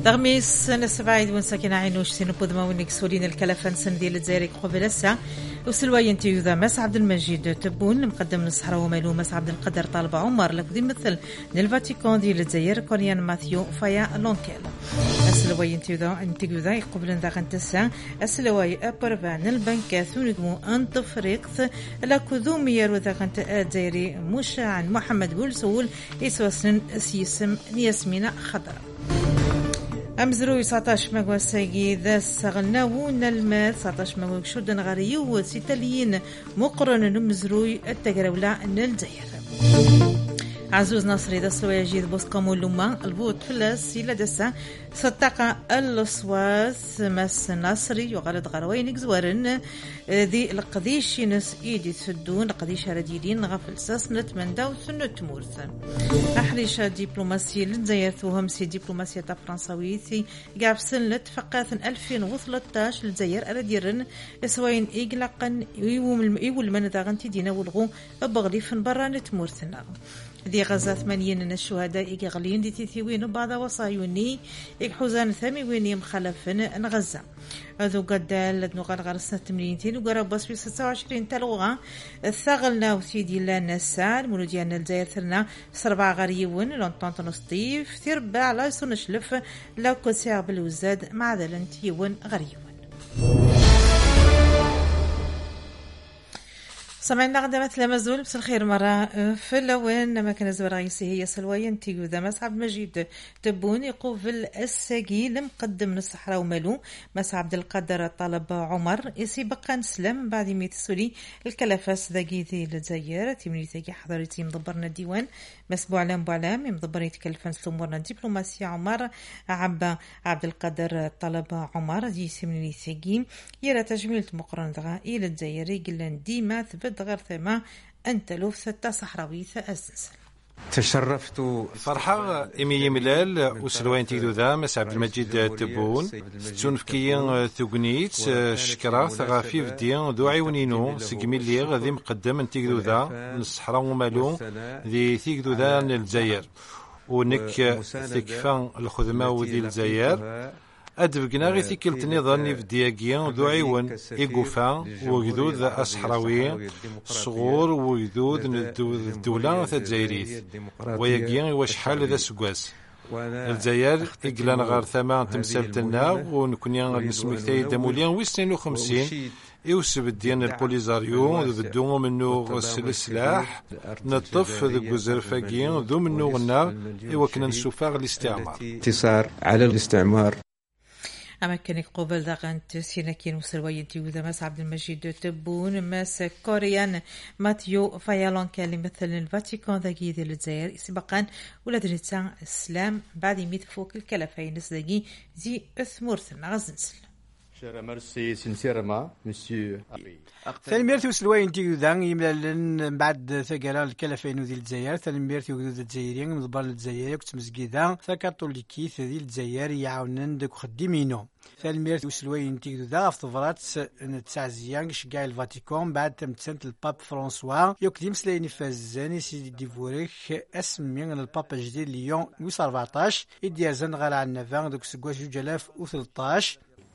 تغميس نسبعيد ونساكن عينوش سنبود مونيك سولين الكلفان سن ديال الجزائر قبل الساعة وسلوى ينتيو مس عبد المجيد تبون مقدم الصحراء ومالو مس عبد القدر طالب عمر لك دي مثل الفاتيكان ديال الجزائر كوريان ماثيو فايا لونكيل السلوى ينتيو ذا قبل ذاك الساعة السلوى أبرفان البنكات ونجمو أن تفريقث لكذومي وذاك الجزائري مشاع محمد بولسول يسوسن سيسم ياسمين خضر أمزروي 19 مقوى الساقي ذا سغلناون الماء 19 مقوى شردن غاريو سيتاليين مقرن نمزروي التقرولة نالجزائر عزوز ناصري دا سلوية جيد بوسكامو لوما البوت فلس إلى دسا ستاقة الأصواث مس ناصري وغالد غروين زوارن ذي القديش نس إيدي تسدون القديش رديدين غفل ساس نتمندا وسنة تمورث أحريشة دبلوماسية للجزائر وهمسي دبلوماسية فرنساويتي قاب سنة فقاث 2013 للجزائر أرديرن سوين إيقلقا يول من داغنتي دينا والغو بغليفن برا نتمورثنا ذي غزة 80 الشهداء إيغاليين دي تيثيوين بعض وصايوني إحوزان ثميوين مخالفن غزة هذو قدال نقال غرسنا 80 وقرب بس في 26 تلوغا ثغلنا وسيدي لنا السار مولوديان الجزائر ثرنا 4 غريون لونطونت نصطيف ثربع لا يسونشلف لو كسير بالوزاد مع ذلنتيون غريون سمعنا قدمت لمزول بس الخير مرة في اللوين ما كان زور رئيسي هي سلوية تيجو ذا مسعب مجيد تبون يقوفل السجيل مقدم من الصحراء ومالو مس عبد القدر طلب عمر يسي بقى نسلم بعد ما تسولي الكلفاس ذاكي ذي الجزائر تيمني تاكي حضرتي مضبرنا الديوان مس بوعلام مضبر يتكلفن سلمورنا دبلوماسية عمر عبد القدر طلب عمر دي سمني تاكي يرى تجميل مقرن ذا إلى الجزائر قلن ديما ثبت غير ثما أنت لوف 6 صحراوي أسنسل تشرفت فرحة إمي ملال وسلوين تيدو ذا مس عبد المجيد تبون تونفكيين ثقنيت شكرا ثغافي بدين ذو عيونينو سقمي لي غادي مقدم تيدو ذا من الصحراء ومالو ذي تيدو ذا الجزائر ونك تكفان الخدمة وذي الجزائر أدبقنا غي ثيكلت نظام في دياقيا ذو عيون إيقوفا وجدود أصحراوي صغور وجدود الدولة الجزائرية وياقيا وشحال ذا سقواس الجزائر إقلان غار ثمان تمثالتنا ونكون نسمي ثاي دموليان ويستين 50 يوسف الدين البوليزاريو ذو منو السلاح نطف ذو جزرفاقيا ذو منو غنا وكنا نسوفاغ الاستعمار انتصار على الاستعمار أماكنك قبل ذاقنت سيناكين وسلوين تيوذا مس عبد المجيد تبون مس كوريان ماتيو فايالون كان مثل الفاتيكان ذاكي ذي الجزائر سبقا ولاد نتاع السلام بعد يميت فوق الكلفين ذاكي زي اثمورثن غزنسل Merci sincèrement, monsieur. ثالميرتي وسلوين تيجو ذان يملالن بعد ثقالا الكلفين ذي الجزائر ثالميرتي وذي الجزائريين مضبال الجزائر كتمزقيدا ثكاتوليكي ذي الجزائر يعاونن دك خدمينو ثالميرتي وسلوين تيجو ذا في طفرات نتاع زيان شقاي الفاتيكان بعد تمتسنت الباب فرانسوا يقدم سلايني فازاني سيدي ديفوريخ اسمين الباب الجديد ليون 14 يديازن غالا عن نافان دوك سكواش 2013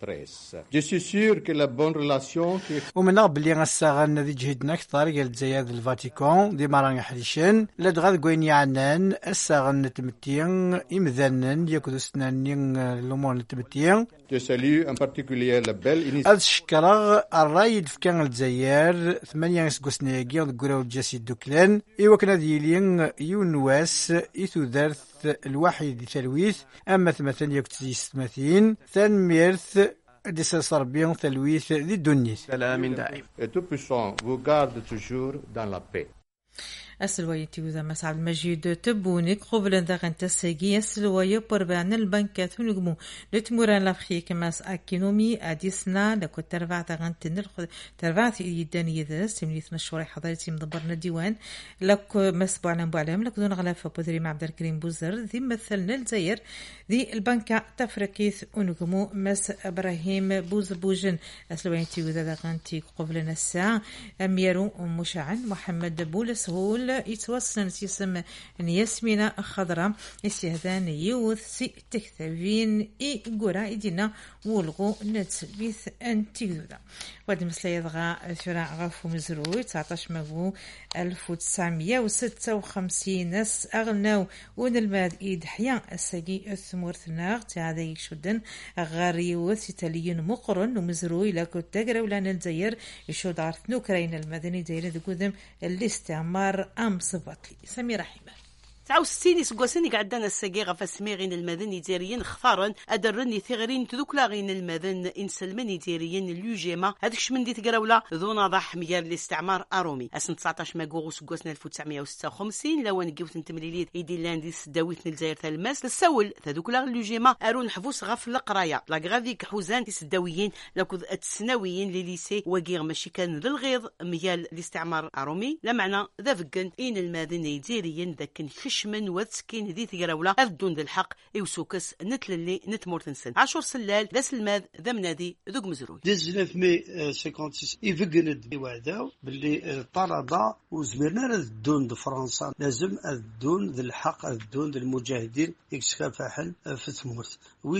Je suis sûr que la bonne relation ومن قبل غساغن ذي جهدنا أكثر قال الجزائر الفاتيكان دي مران حديشن لدغاد قوين يعنان الساغن تمتين إمذنن يكدو سنانين لومون تمتين Je salue en particulier la belle initiative. أذكر الرايد في كان الجزائر 8 سكوسنياجي ذكروا الجسد دوكلان إيوكنا ديلين يونواس إثودرث الواحد ثلويث أما ثمثن يكتزي ستمثين ثانميرث ديسا صربين ثلويث ذي الدنيث سلام دائم. Et tout puissant vous garde toujours dans la paix. السلوية تيوذا مسعد المجيد تبونك قبل ذاقن تساقي السلوية بربان البنكات ونقمو لتموران لافخي كماس اكينومي اديسنا لكو ترفع ذاقن ترفع يدان يذا سمليثنا الشوري حضرتي مضبرنا الديوان لكو مسبوعنا بوعلام لكو دون غلافة بودري مع عبد الكريم بوزر ذي مثلنا الجزائر ذي البنكة تفركيث ونقمو مس ابراهيم بوزبوجن السلوية تيوذا ذاقن تيك قبلنا الساعة اميرو مشاعن محمد بولسهول الأول يتوصل سيسم ياسمينة خضراء استهدان يوث سي تكتبين قرا إدينا ولغو نتبيث أنتيودا واد مثل يضغى ثراء غفو مزروي 19 مغو 1956 ناس أغناو ونلماد إيد حيان الساقي الثمورثناغ هذا يشدن غاري وثيتاليون مقرن ومزروي لاكو تاقرا ولا نلزير يشود عرث نوكرين المدني دايرة دقودم الاستعمار أم صباطلي سميرة حمار 69 سكواسني قعدنا الساقيغة فاسميغين المدن ديريين خفارا أدرني ثغرين تذكلاغين المدن إنسلمني ديريين اليوجيما هذاك من دي تقراولا ذو نضح ميار الاستعمار أرومي أسن 19 ماقوغو سكواسنا 1956 لو نقيوت نتمليليت إيدي لانديس داويت نلزاير الماس للسول تذكلاغ اليوجيما أرون حفوس غف القرايا لاغرافيك حوزان تسداويين لكو التسناويين لليسي وقيغ ماشي كان ذا الغيظ ميال الاستعمار أرومي لا معنى ذا فقن إن المدن ديريين ذاك من واتسكين ذي تقراولا أذدون ذي الحق يوسوكس نتللي نتمورتنسن 10 سلال ذا سلماذ ذا منادي ذوق مزروي 1956 يفقند وعداو باللي طردا وزمرنا الدون دو فرنسا لازم الدون ذي الحق الدون ذي المجاهدين يكسكافحن في ثمورت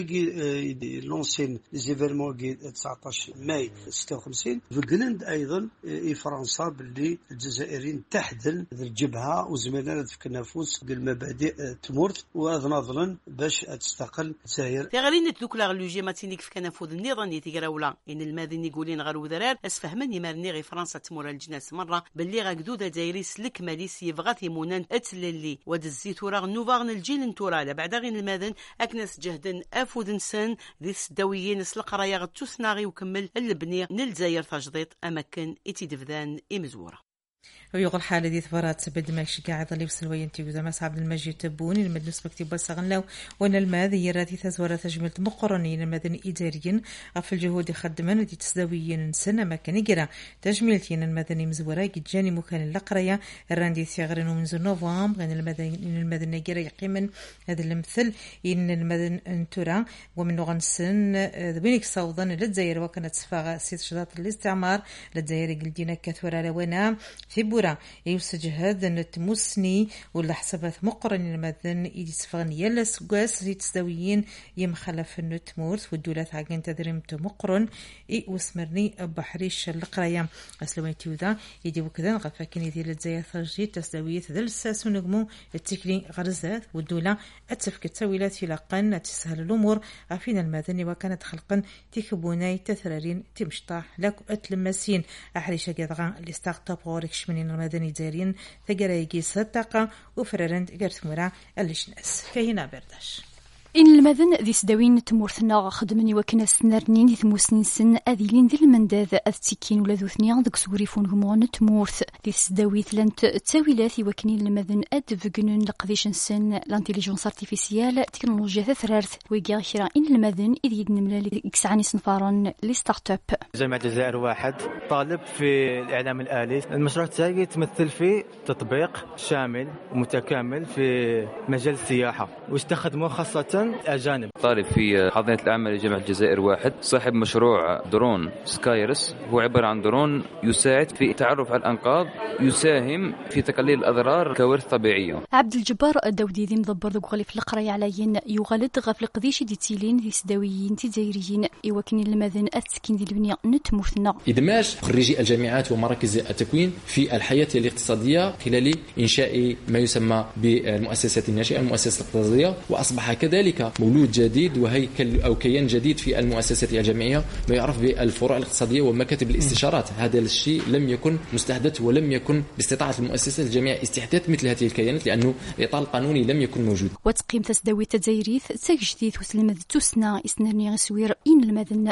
ويجي لونسين زيفيرمون 19 ماي 56 فقند أيضا فرنسا باللي الجزائريين تحدن ذي الجبهة وزمرنا في كنافوس المبادئ تمورت وهذا نظرا باش تستقل الجزائر تغرين تذكر لوجي ماتينيك في كنافوذ النظام تيقراولا ان الماذن يقولين غير وذرار اسفهمني مارني غي فرنسا تمور الجناس مره باللي غاكدوده دايري سلك ماليس يبغى ثيمونان اتللي ود الزيتورا نوفاغن الجيل نتورا بعد غين الماذن اكنس جهدن افودنسن ذي السداويين القرايه غتوسناغي وكمل اللبنيه نلزاير تجديط اماكن اتيدفذان امزوره ويقول حالة دي ثبرات بدمشق قاعد اللي بسلوين تيوزا مس عبد المجيد تبوني المجلس مكتب بسغنلو وان الماذي راتي تزورة تجملة مقرنين المدن إداريين في الجهود خدمان دي تسداويين سنة مكان يقرا تجميلتين المدني مزورة جاني مكان القرية الراندي ثيغرين من نوفمبر غين المدن يقرا يقيمن هذا المثل إن المدن انتورا ومن غنسن بينك صوضا للجزائر وكانت سفاغة سيد شدات الاستعمار للجزائر قلدينا كثورة لونا في بورا يوسج هذا نتمسني ولا حسابات مقرن المدن يدي سفغن يلا سقاس يتسداويين يمخلف النتمورت والدولات عاقين تدريم مقرن وسمرني بحريش القرايا أسلويتيو ذا يدي وكذا غفاكين يدي للزايا ثرجي تسداويت ذا الساس ونقمو التكلي غرزات والدولة التفكت تسويلات يلقن تسهل الأمور عفين المدن وكانت خلقا تكبوناي تثرارين تمشطاح لك أتلمسين أحريش قدغان الاستغطاب غورك شمنين المدني دارين ثقرايقي صدقة وفررند قرثمورا اللشناس كهنا برداش إن المذن ذي سداوين تمورثنا خدمني وكنا سنرنين ذي ثموسنين سن أذيلين ذي المنداذ أذتكين ولا ذو ثنيان ذك سوريفون همون تمورث ذي سداوي ثلانت تساويلات وكنين المذن أدفقنن لقضيش سن لانتيليجونس ارتيفيسيال تكنولوجيا ثثرارث ويقيا خيرا إن المذن إذ يدنملا لإكسعني سنفارن لي ستارت اب جامعة الجزائر واحد طالب في الإعلام الآلي. المشروع تاعي يتمثل في تطبيق شامل ومتكامل في مجال السياحة واستخدموه خاصة أجانب. طالب في حاضنة الأعمال لجامعة الجزائر واحد صاحب مشروع درون سكايرس، هو عبارة عن درون يساعد في التعرف على الأنقاض، يساهم في تقليل الأضرار كوارث طبيعية. عبد الجبار داودي ذي مضبر ذو غالي في القرية عليين يغلد غفل قديش ديتيلين ذي سداويين تزايريين يوكني المذن أتسكين ذي البنية نتموثنا. إدماج خريجي الجامعات ومراكز التكوين في الحياة الاقتصادية خلال إنشاء ما يسمى بالمؤسسات الناشئة المؤسسة الاقتصادية، وأصبح كذلك مولود جديد وهيكل أو كيان جديد في المؤسسات الجامعية ما يعرف بالفروع الاقتصادية ومكاتب الاستشارات. هذا الشيء لم يكن مستحدث ولم يكن باستطاعة المؤسسات الجامعية استحداث مثل هذه الكيانات لأنه الإطار القانوني لم يكن موجود. وتقييم تسداوي تزايريث تجديد وسلمة تسنى إسنرني غسوير إن المذن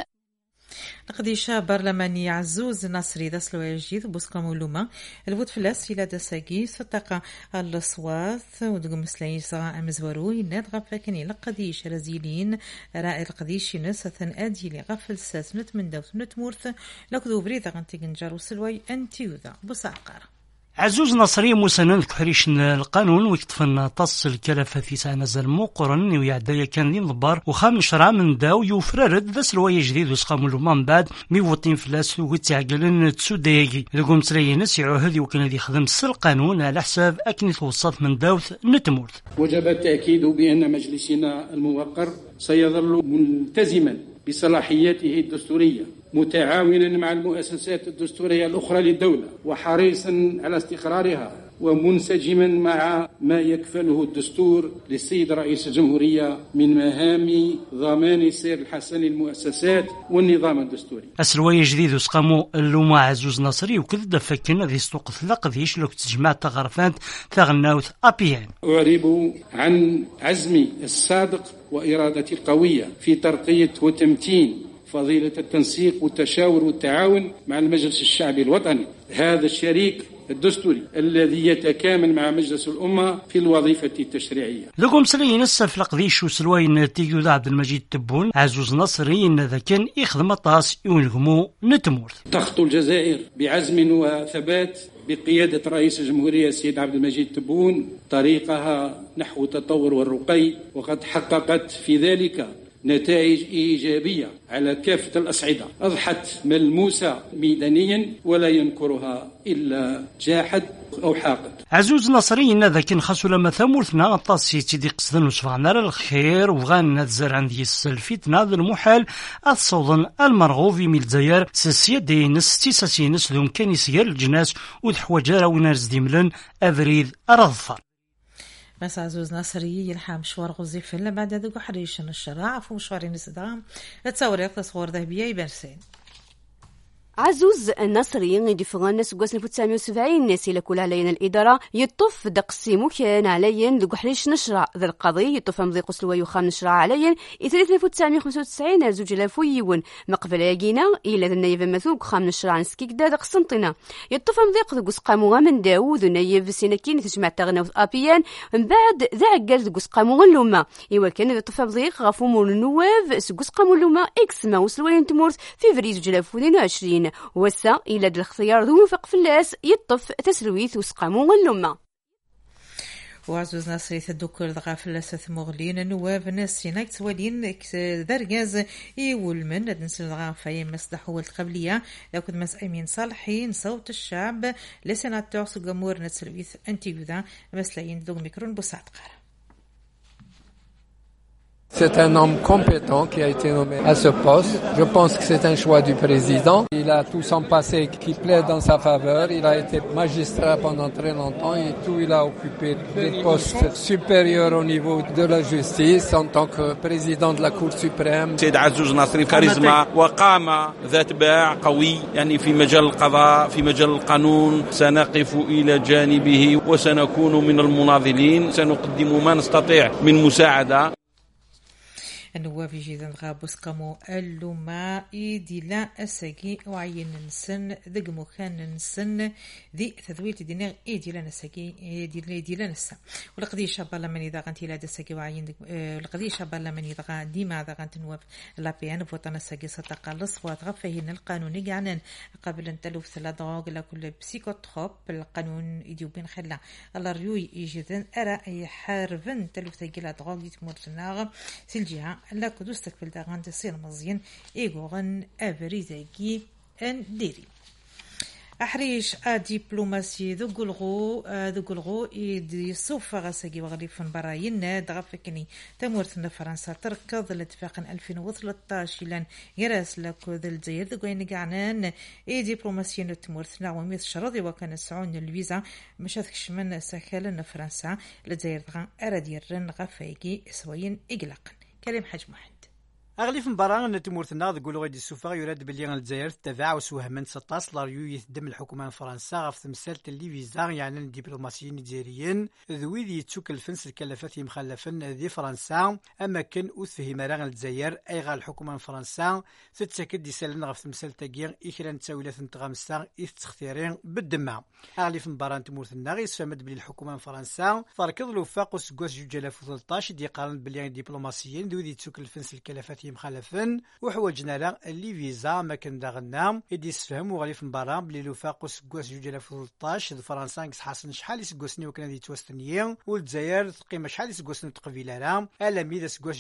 القديشة برلماني عزوز ناصري ذا سلواجيث بوسكا مولومة الفوت فلاس إلى دساقي ستقى الصواث ودقم مسلاي صغاء مزوروي ناد غفاكني لقديش رزيلين رائع القديش نسثن أدي لغفل ساسنت من دوت نتمورث لكذو بريدة غنتي جنجار وسلواي أنتيوذا بوسعقار عزوز نصري مسنن كحريش القانون ويكتفن تصل الكلفة في سنة مقرن ويعدايا كان ذي نضبار وخام نشرع من داو يفررد ذا سلوايا جديد وسقامو لهم بعد ميوطين فلاس ويتعقلن تسودايقي لقوم ترينس يعوهد وكان ذي خدم القانون على حساب أكني توسط من داوث نتمورث. وجب التأكيد بأن مجلسنا الموقر سيظل ملتزما بصلاحياته الدستورية متعاونا مع المؤسسات الدستورية الأخرى للدولة وحريصا على استقرارها ومنسجما مع ما يكفله الدستور للسيد رئيس الجمهورية من مهام ضمان سير الحسن للمؤسسات والنظام الدستوري. السلوايا جديد وسقامو اللوما عزوز نصري وكذا فكنا ذي سوق ثلق ذيش لو تجمع تغرفات تغناوث أبيان. أعرب عن عزمي الصادق وإرادتي القوية في ترقية وتمتين فضيلة التنسيق والتشاور والتعاون مع المجلس الشعبي الوطني، هذا الشريك الدستوري الذي يتكامل مع مجلس الأمة في الوظيفة التشريعية. لكم سليين السفلق ذي شو سلوين تيجو عبد المجيد تبون عزوز نصري إن ذا كان يخدم الطاس يونغمو نتمورث. تخطو الجزائر بعزم وثبات بقيادة رئيس الجمهورية السيد عبد المجيد تبون طريقها نحو التطور والرقي، وقد حققت في ذلك نتائج إيجابية على كافة الأصعدة أضحت ملموسة ميدانيا ولا ينكرها إلا جاحد أو حاقد. عزوز نصري إن ذا كان خاصو لما ثمورثنا الطاسي تيدي قصدن وصفعنا الخير وغان نتزر عندي السلفيتنا ذا المحال الصوضن المرغوب في ميل ساسيا دينس تيساسينس ذو كان يسير الجناس وذحوجارا ونارز ديملن أفريد أرضفر. مس عزوز نصري يلحق مشوار غوزيف لنا بعد هذوك حريشن الشراع في مشوارين الصدام تصور تصور ذهبية يبرسين. عزوز النصري غيدي فغان ناس قوس 1970 ناس إلى كل علينا الإدارة يطف دقسيمو كان عليا ذو حريش نشرع ذا القضية يطف مضي قسلو ويخام نشرع عليا 1995 زوج لافويون مقبل يجينا إلى ذا النايف مثوق خام نشرع نسكيك دا قسنطنا يطف مضي قوس قامو من داوود النايف سيناكين تجمع تغنى أبيان من بعد ذا عقل قوس قامو اللوما إيوا كان ذا طف مضي غافومو النواف سقوس قامو اللوما إكس ما وسلوين تمورث في فريز جلاف 22 وسا إلى الاختيار ذو موفق فلاس يطف تسلويث وسقامو اللمة. وعزوز نصري تدوكر دغا فلاس مغلين النواب ناس سيناك توالين درجاز يولمن نسل دغا فايم مصلح هو القبلية لو كنت مسأمين صالحين صوت الشعب لسناتور سقامور نتسلويث انتيودا مسلاين دوغ ميكرون بوسعد قارة. C'est un homme compétent qui a été nommé à ce poste. Je pense que c'est un choix du président. Il a tout son passé qui plaît dans sa faveur. Il a été magistrat pendant très longtemps et tout, il a occupé des postes supérieurs au niveau de la justice en tant que président de la Cour suprême. سيد عزوز نصري كاريزما وقامة ذات باع قوي يعني في مجال القضاء في مجال القانون سنقف إلى جانبه وسنكون من المناضلين سنقدم ما نستطيع من مساعدة. النواب جيدا غابوس قامو اللوما إيديلا أساقي وعين نسن ذق مكان نسن ذي تذويل دينار إيديلا نساقي إيديلا نسا ولقدي شابا لمن إذا غانتي لا دساقي وعين ولقدي شابا لمن إذا غان ديما إذا غانت نواب لابيان فوطنا ساقي ستقلص وتغفهن القانون يعني قبل أن تلوف ثلاثة لكل بسيكوتروب القانون إديوبين خلا الله ريوي يجدن أرى يحاربن تلوف ثقيلة دغوغ يتمرتنا سلجها لا كدوس تكفل داغان تصير مزيان إيغوغن أفريزاكي أن ديري أحريش دبلوماسي ذو قلغو إيدي صوفا غساقي وغليفن براين دغفكني تمورتنا فرنسا تركض الاتفاق 2013 لان يراس لكو ذا الجزائر ذو قوين قعنان دبلوماسي نتمورتنا وميث شرطي وكان سعون الفيزا مش هذكش من ساكالنا فرنسا الجزائر دغان أراديرن غفاقي سوين إقلاقا كلام حاج محمد أغلف مباراة نتمورثنا تقول غادي السوفا يراد باللي الجزائر تتبع وسوهمن 16 لاريو يتدم الحكومة فرنسا غف تمثال اللي فيزا يعني الدبلوماسيين الجزائريين ذوي ذي تشوك الفنس الكلفات مخلفن ذي فرنسا أما كان أثفه مراغ الجزائر أي غا الحكومة فرنسا تتسكد دي سالن غف تمثال تاقير إكران تساويلات تغمسا تختيرين بالدماء أغلف مباراة نتمورثنا غيسفمد باللي الحكومة فرنسا فركض الوفاق وسقوس 2013 دي قارن باللي الدبلوماسيين ذوي ذي تشوك الفنس الكلفات يمخالفن وحوجنا لا اللي فيزا ما كان داغنا يدي يسفهم وغالي في مباراه بلي لو فاقو سكواس 2013 فرنسا حسن شحال يسكوسني وكان دي توستنيين والجزائر تقيم شحال يسكوسني تقبيله الا ميدا سكواس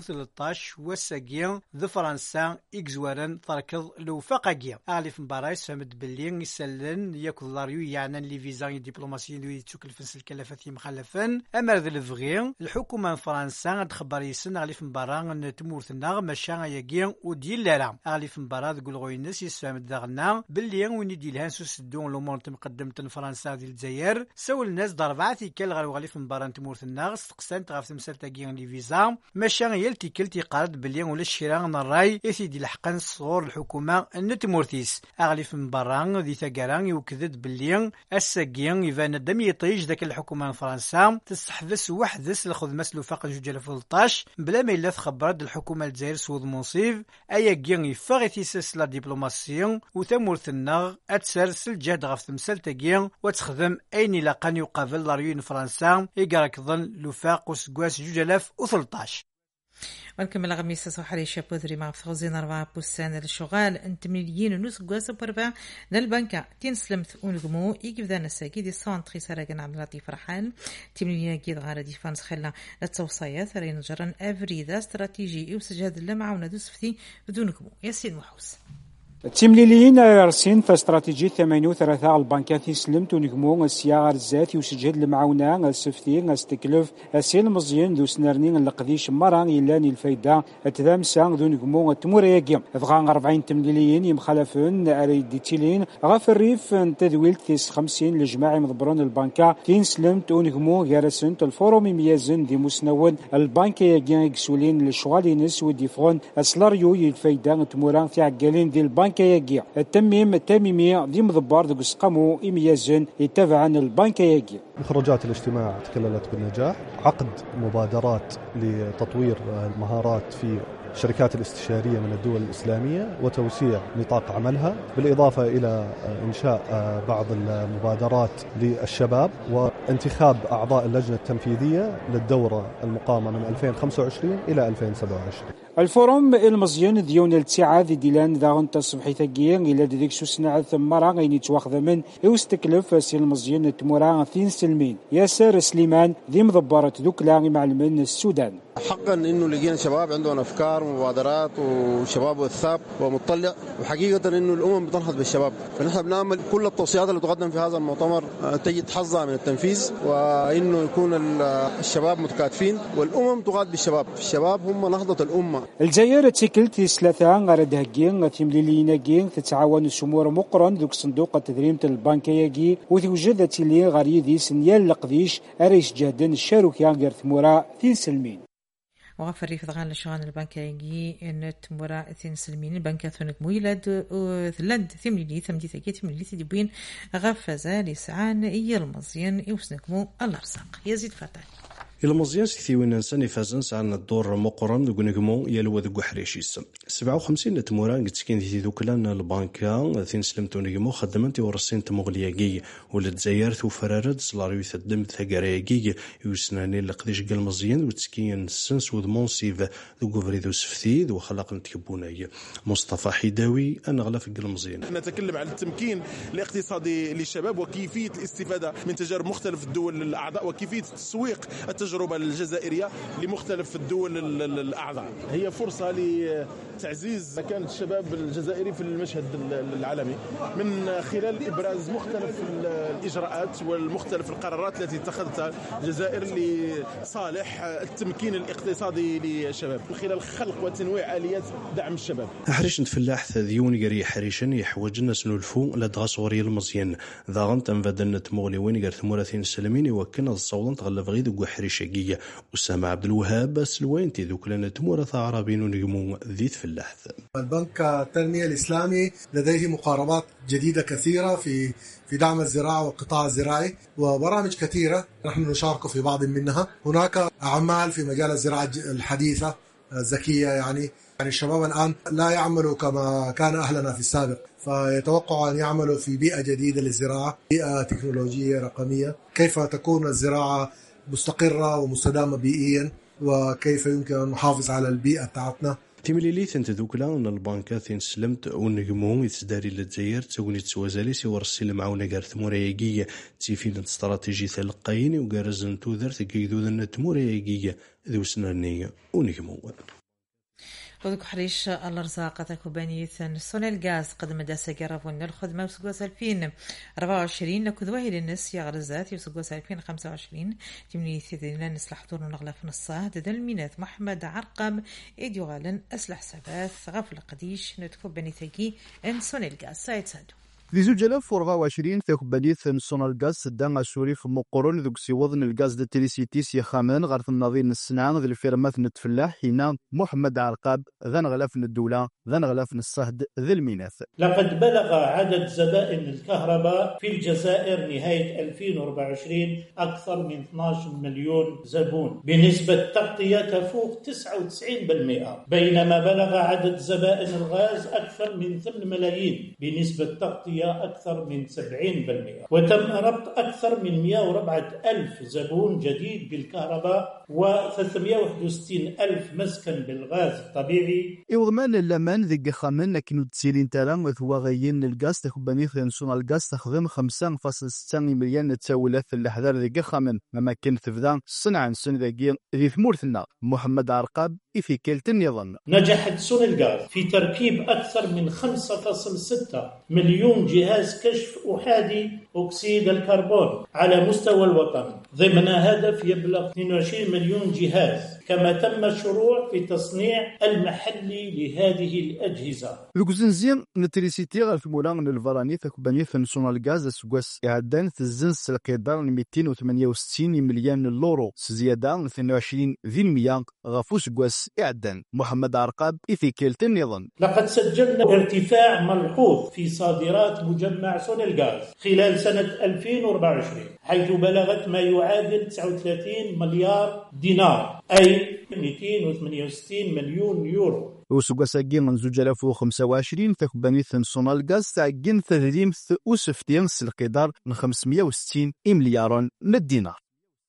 2013 وساكيا ذو فرنسا اكزوارن تركض لو فاقاكيا غالي في مباراه يسفهم بلي يسلن ياكل لاريو يعني اللي فيزا دبلوماسيين اللي تكلفن الكلفات يمخالفن اما ذا الفغي الحكومه فرنسا تخبر يسن غالي في مباراه تمورثنا ماشا ياكيا وديال لا غالي في مباراه تقول غوينس يسفهم داغنا باللي وين يدي لها سدون الامور تمقدمت فرنسا ديال الجزائر سول الناس ضربات كال غالي في مباراه تمورثنا استقسمت غاف تمثال تاكيا لي فيزا ماشا يلتيكل تيقارد باللي ولا الشراء الراي يسيدي الحقن صغور الحكومه النتمورثيس غالي في مباراه ذي ثقران يوكدد باللي الساكيا يبان الدم يطيج ذاك الحكومه فرنسا تستحبس وحدس الخذ مسلو فاق 2013 بلا ما الا تخبرت الحكومه الجزائر سود منصيف ايا كين يفاغي تيسس لا دبلوماسيون وتمورثنا اتسرسل جهد غاف تمثال تاكيا وتخدم اين لاقان يقابل لاريون فرنسا يقراك ظن لوفاق وسكواس 2013. ونكمل غميس صحري شابوذري مع فوزين 4 بوسان الشغال انت مليين ونص قواسة بربع للبنكة تنسلمت ونقمو يقبذان الساقي دي سانتخي سراقنا عبد اللطيف رحال تمليين قيد غارة ديفانس خلا التوصيات رين جران افريدا استراتيجي وسجاد اللمعة وندوس فتي بدون قمو ياسين محوس التمليليين راسين في استراتيجية 38 البنكات يسلمت ونقمو السياغر الزاتي وسجاد المعاونة السفتين استكلف السيل مزيان ذو سنرنين اللقديش مران يلاني الفايدة اتذامسان ذو نقمو التمورياكي افغان 40 تمليليين يمخالفون اريديتيلين غاف الريف تذويل تيس 50 لجماعي مضبرون البنكة تنسلمت ونقمو غارسنت الفوروم ميازن دي مسنون البنكة ياكيان يكسولين لشوالينس وديفون اسلاريو الفايدة تموران في عقالين دي البنك كياجي التميم التميمي ذي مضبار ذو سقامو إميازن يتابعن البنكياجي. مخرجات الاجتماع تكللت بالنجاح، عقد مبادرات لتطوير المهارات في الشركات الاستشارية من الدول الإسلامية وتوسيع نطاق عملها، بالإضافة إلى إنشاء بعض المبادرات للشباب وانتخاب أعضاء اللجنة التنفيذية للدورة المقامة من 2025 إلى 2027. الفوروم المزيان ديون التعاذ ديلان داغن تصبحي ثقيين إلى ديك سنة ثمرة غيني تواخذ من يستكلف سي المزيان التمورا ثين سلمين ياسر سليمان ذي مضبرة ذوكلا مع المن السودان. حقا انه لقينا شباب عندهم افكار ومبادرات وشباب وثاب ومطلع، وحقيقه انه الامم بتنهض بالشباب، فنحن بنعمل كل التوصيات اللي تقدم في هذا المؤتمر تجد حظها من التنفيذ، وانه يكون الشباب متكاتفين والامم تقاد بالشباب، الشباب هم نهضه الامه. الجزائر تسكلت ثلاثه غرد هكين تمليليناكين تتعاون السمور مقرن ذوك صندوق تدريمه البنكياكي وتوجد تيلي غريدي سنيال لقديش اريش جهدن الشاروكيان غير ثمورا ثين سلمين. وغفر ريف ضغان لشغان البنكايجي ان تمورا ثين سلمين البنكات ثونك مويلاد ثلاند ثمليلي ثمدي ثقي ثمليلي ثديبين غفزا لسعان اي المزيان يوسنكمو الارزاق. يزيد فتاي المزيان سيثيوين انسان يفازن سعنا الدور مقرن ذو نقمو يلو ذو حريشيس 57 تمورا قتسكين ذي ذوكلان البنكا ثين سلمتو نقمو خدمنتي ورسين تمغلياكي ولتزاير ثو فرارد سلاريو ثدم ثقارياكي يوسناني لقديش قال مزيان وتسكين سنس وذ مونسيف ذو قفري ذو سفتي ذو خلاق نتكبوناي مصطفى حيداوي انا غلاف قال مزيان. نتكلم عن التمكين الاقتصادي للشباب وكيفية الاستفادة من تجارب مختلف الدول الأعضاء وكيفية التسويق التجربة الجزائرية لمختلف الدول الأعضاء. هي فرصة لتعزيز مكانة الشباب الجزائري في المشهد العالمي من خلال إبراز مختلف الإجراءات والمختلف القرارات التي اتخذتها الجزائر لصالح التمكين الاقتصادي للشباب من خلال خلق وتنويع آليات دعم الشباب. حريش نتفلاح ذيون قري حريشن يحوجنا سنلفو لدغا صوري المزيان ذا غنت انفدن تمغلي وين قال ثمورثين سلمين وكنا الصوضن تغلف غيد وقو حريشاقية أسامة عبد الوهاب سلوين تذوك لنا تمورث عربي ونجمو ذيت في اللحظة. البنك التنمية الإسلامي لديه مقاربات جديدة كثيرة في دعم الزراعة والقطاع الزراعي وبرامج كثيرة نحن نشارك في بعض منها. هناك أعمال في مجال الزراعة الحديثة الذكية، يعني الشباب الآن لا يعملوا كما كان أهلنا في السابق، فيتوقع أن يعملوا في بيئة جديدة للزراعة، بيئة تكنولوجية رقمية، كيف تكون الزراعة مستقرة ومستدامة بيئيا، وكيف يمكن أن نحافظ على البيئة بتاعتنا. تيمليلي تنتذوكلا ان البنكات تنسلمت ونجمون يتسداري للجزائر توني تسوازالي سي السلم معاونه كار ثمورياكيه تيفين استراتيجي ثلقين وكارزن تودر تكيدودن ثمورياكيه ذو سنانيه ونجمون وذوك حريش الارزاق تاكو بانيث سونيل الغاز قدم داسا قربون الخدمه وسقوس 2024 لكذوه للناس يا غرزات وسقوس 2025 تمني ثيدنا نسلح حضور نغلا في نصاه دد المينات محمد عرقم ايديو غالن اسلح سباث غفل قديش نتكو بانيثاكي ان سونيل الغاز سايد سادو في 2024 ثقبانيث نصون الغاز سدان السوري في مقرون ذوك سيوضن الغاز د تريسيتي سيخامن غرث النظير السنان ذي الفيرمات نتفلاح حين محمد عرقاب ذا غلاف الدولة ذا غلاف الصهد ذي الميناث. لقد بلغ عدد زبائن الكهرباء في الجزائر نهاية 2024 أكثر من 12 مليون زبون بنسبة تغطية تفوق 99%، بينما بلغ عدد زبائن الغاز أكثر من 8 ملايين بنسبة تغطية أكثر من 70%، وتم ربط أكثر من 104,000 زبون جديد بالكهرباء و361,000 مسكن بالغاز الطبيعي. وضمان اللمان ذي خامن لكن تسيرين ترى وثوا غيين الغاز تخباني ثنسون الغاز تخدم 5.6 مليون تساولات الأحذار ذي خامن مما كان تفضان صنعا سن ذي ثمورثنا محمد عرقاب في كلت النظام. نجحت سونيلغاز في تركيب أكثر من 5.6 مليون جهاز كشف أحادي أكسيد الكربون على مستوى الوطن ضمن هدف يبلغ 22 مليون جهاز، كما تم الشروع في تصنيع المحلي لهذه الأجهزة. الكوزنزين نتريسيتي غير في مولان الفراني ثقباني ثنسون الغاز سكواس إعدان تزنس القدر 268 مليون لورو زيادة 22% غفو سكواس إعدان. محمد عرقاب في كلت النظام. لقد سجلنا ارتفاع ملحوظ في صادرات مجمع سونيلغاز خلال سنة 2024 حيث بلغت ما يعادل 39 مليار دينار أي 268 مليون يورو. وسوق ساقين من 2025 ثقباني ثنسون الغاز ساقين تدريم وسفتين القدر من 560 مليار دينار.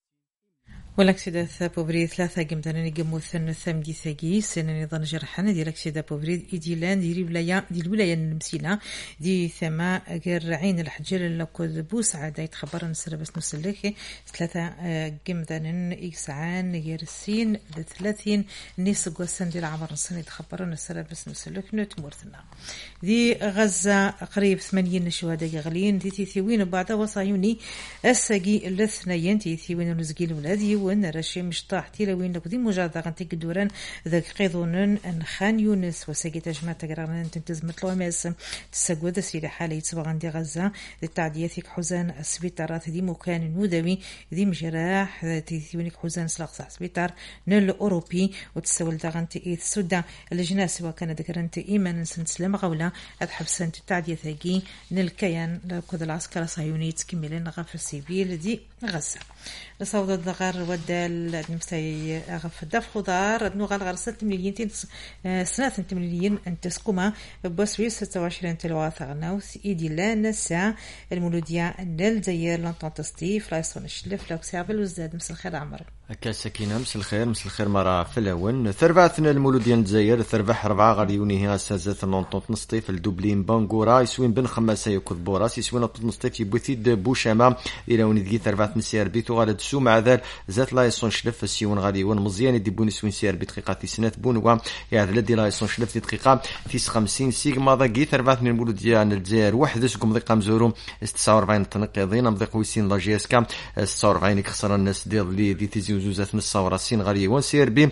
والاكسيدات بوبريد 3 قمتنا نقمو ثم ثاقي سنة نظام جرحان دي الاكسيدات بوبريد إيديلان دي الولاية المسيلة دي ثما غير عين الحجر لكود بوس عادة يتخبر نسر بس نسلكي 3 قمتنا إكسعان غير السين 30 نيس قوسان دي العمر نسن يتخبر نسر بس نسلك نتمورثنا دي غزة قريب 80 شهداء غلين دي تيثيوين بعد وصايوني الساقي الاثنين تيثيوين ونزقي الولادي وان رشي مشطاح تيلوين لك دي مجاده غنتيك دوران ذاك قيضونن ان خان يونس وساقي تجمع تقران تنتزمت لوماس تسقود سيدي حالي يتبغى عندي غزه للتعدياتك حزان السبيطارات دي مكان نودوي دي مجراح تيثيونيك حزان سلاقص سبيطار نل اوروبي وتسول دغنتي ايث سودا الجناس وكان ذكرنت ايمان سنسلم غوله ادحبسنت التعدياتكي نل كيان لكود العسكر الصهيوني تكملين غف السيفيل دي غزه لصوت الضغر ودال نمسي غف الدف خضار نوغال غرسة مليين سنة مليين أن تسقما بسوي 26 تلواث غناوس إيدي لان ساعة المولودية للجزائر لانتون تصديف لا يصون الشلف لو سيعبل وزاد مسل الخير عمر كاسكينة مسل الخير مرة في الأول ثربعتنا المولودية الجزائر ثربح 4 غريوني هي سازات لانتون نصطيف الدوبلين بانغورا يسوين بن 5 يكود بوراس يسوين لانتون نصطيف يبوثيد بوشامة إلى ونذكي ثربعت نسير بيتو غالد سو مع ذال زات لا يصون شلف السيون غاليون مزيان يدبون يسوين سير بدقيقة سنة بونوا يعني الذي لا يصون شلف في دقيقة 50 سيغما ضاقي ثربعتنا المولودية الجزائر واحد سكم ضيقة مزورو 49 تنقيضين مضيق ويسين لاجيسكا 46 خسر الناس ديال لي دي تيزي زوزات نص وراسين غاليون سير بي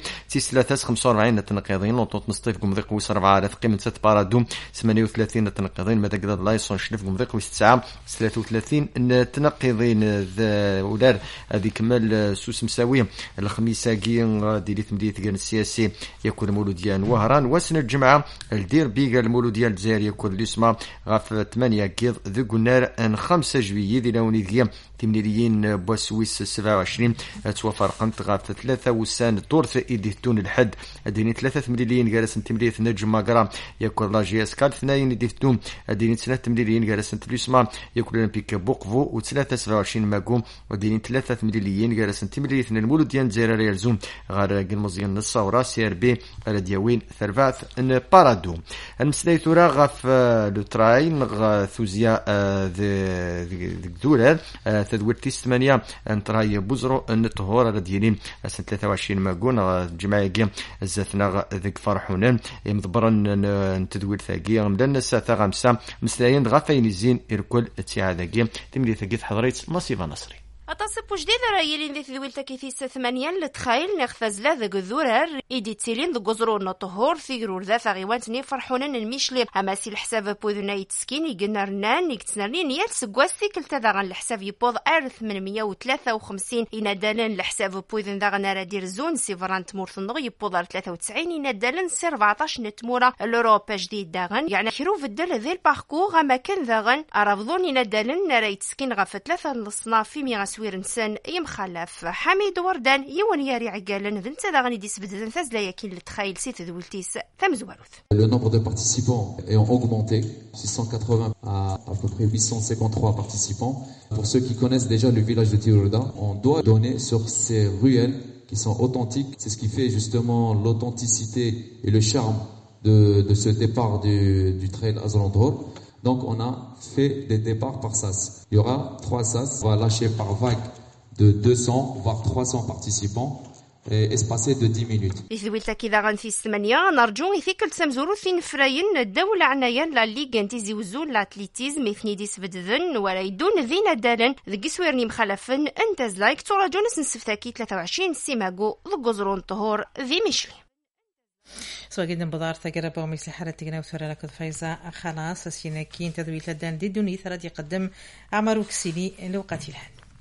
45 تنقيضين لونطوط نصطيف مضيق ويس 4 على قيمة 6 بارادو 38 تنقيضين ماذا قدر لا يصون شلف مضيق ويس 9 33 تنقيضين ذا ولار هذه كمال سوس مساوي الخميس كين ديال تمديد كان السياسي يكون مولوديان وهران وسن الجمعه الدير بيغا المولوديان الجزائر يكون لسما غاف 8 كيض ذو قنار ان 5 جويي ديال ونيديا تمنيليين بوسويس 27 توفر قنت غاف 3 وسان تورث إديتون الحد أديني 3 مليون جالس تمليث نجم مقرا يكون لاجي اسكال 2 إديتون أديني 3 مليون جالس تليسما يكون الأولمبيك بوقفو و27 ماكوم وديني 3 مليون جالس تمليث المولود ديال الجزائر يلزم غير قلمزيان الصورة سي ار بي على دياوين ثرفات ان بارادو المسلاي ثورا غاف لو تراين ثوزيا ذولال تدوير 8 انتراي بوزرو الطهور على ديالين سنه 23 ماكون الجمعيه كي زاتنا ذيك فرحونان مدبرن تدوير ثاقي مدن الساعه 5 مسلايين غافين زين الكل تساعدكي تملي ثاقي حضريت نصيفه نصري أتصب جديد رايلين ذي ذويلتا كيثيس 8 لتخايل نخفز لا ذاك الذرار إيدي تسيلين ذو قزرون طهور ثيرور ذا ثغيوانتني فرحونن الميشلي أماسي الحساب بوذنا يتسكين يقنرنان يكتنرنين يالسقواسي كلتا ذا غن الحساب يبوض 853 إنادالن الحساب بوذن ذا غن رادير زون سيفران تمورثنغ يبوض 93 إنادالن سي 14 نتمورا الأوروبا جديد ذا غن يعني خروف الدل ذي الباركور غما كان ذا غن أرافضون إنادالن راي تسكين غف 3 الصناف في ميغاس ويرنسان يمخلف حميد وردان يوان ياري عقالن ذنتا دا غني ديس بددن ثازلا ياكين لتخايل سيت ذولتيس ثمزواروث. Le nombre de participants ayant augmenté 680 à peu près 853 participants. Pour ceux qui connaissent déjà le village de Tirourda, on doit donner sur ces ruelles qui sont authentiques. C'est ce qui fait justement l'authenticité et le charme de ce départ du trail Azalondor. Donc on a fait des départs par sas. Il y aura 3 sas, on va lâcher par vague de 200 voire 300 participants espacés de 10 minutes. إذا كذا غنفي 8 نرجو يثيكل تسمزورو ثين فراين الدولة عنايا لا ليغ انتيزي وزون لاتليتيزم اثني ديس بدذن ولا يدون ذينا دالن ذكي سويرني مخلفن انتز لايك تراجونس نسفتاكي 23 سيماغو ذو قزرون طهور ذي مشلي. سواء جدا بضار تجربة ومثل حالة تجنا وثورة لك فايزة خلاص سيناكين تذويل لدان دي دوني ثلاث يقدم عمرو كسيلي لوقت الحد.